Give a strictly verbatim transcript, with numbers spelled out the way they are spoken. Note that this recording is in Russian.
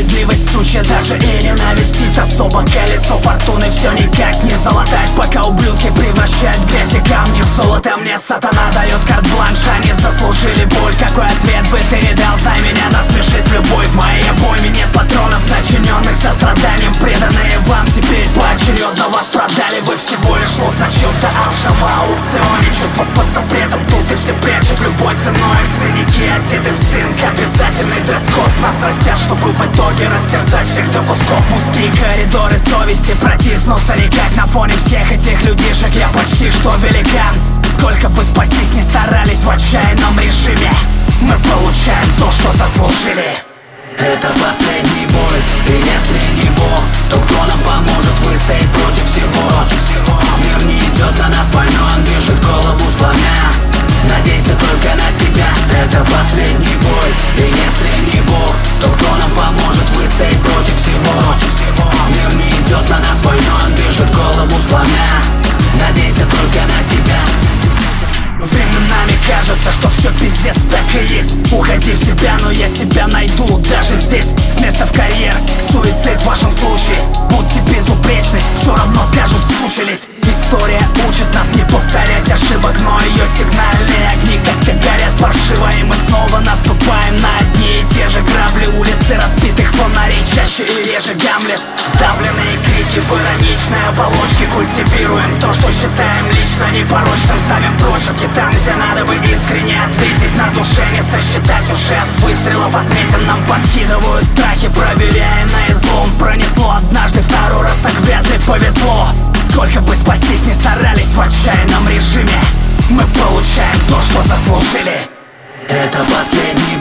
Справедливость сучья даже и ненавистит особо. Колесо фортуны все никак не залатать, пока ублюдки превращают грязь и камни в золото. Мне сатана дает карт-бланш, они заслужили боль. Какой ответ бы ты не дал, знай, меня насмешит любовь. В моей обойме нет патронов, начиненных состраданием. Преданные вам теперь поочередно вас продали. Вы всего лишь лот на чем-то алчном аукционе. Чувства под запретом, тут и все прячут любой ценой. В циники одеты в цинк, обязательный дресс-код. Нас растят, чтобы в итоге растерзать всех до кусков. Узкие коридоры совести, протиснуться никак. На фоне всех этих людишек я почти что великан. Сколько бы спастись ни старались в отчаянном режиме, мы получаем то, что заслужили. Это последний бой, и если не Бог, то кто нам поможет выстоять против всего? Мир не идет на нас войной, он дышит голову сломя. Надейся только на себя. Это последний бой, и если не Бог, то кто нам поможет выстоять против всего? Мир не идет на нас войной, он дышит голову сломя. Надейся только на себя. Временами кажется, что все пиздец, так и есть. Уходи в себя, но я тебя найду даже здесь. С места в карьер, суицид в вашем случае. Будьте безупречны, все равно скажут, сучились. История учит нас не повторять ошибок, но ее сигнальные огни как-то горят паршиво. И мы снова наступаем на одни и те же грабли. Улицы разбитых фонарей, чаще и реже Гамлет. Сдавленные крики в ироничной оболочке. Культивируем то, что считаем лично непорочным. Ставим прочерки там, где надо бы искренне ответить. На душе не сосчитать уже от выстрелов отметин. Нам подкидывают страхи, проверяя на излом. Пронесло однажды, второй раз так вряд ли повезло. Сколько бы спастись ни старались в отчаянном режиме, мы получаем то, что заслужили. Это последний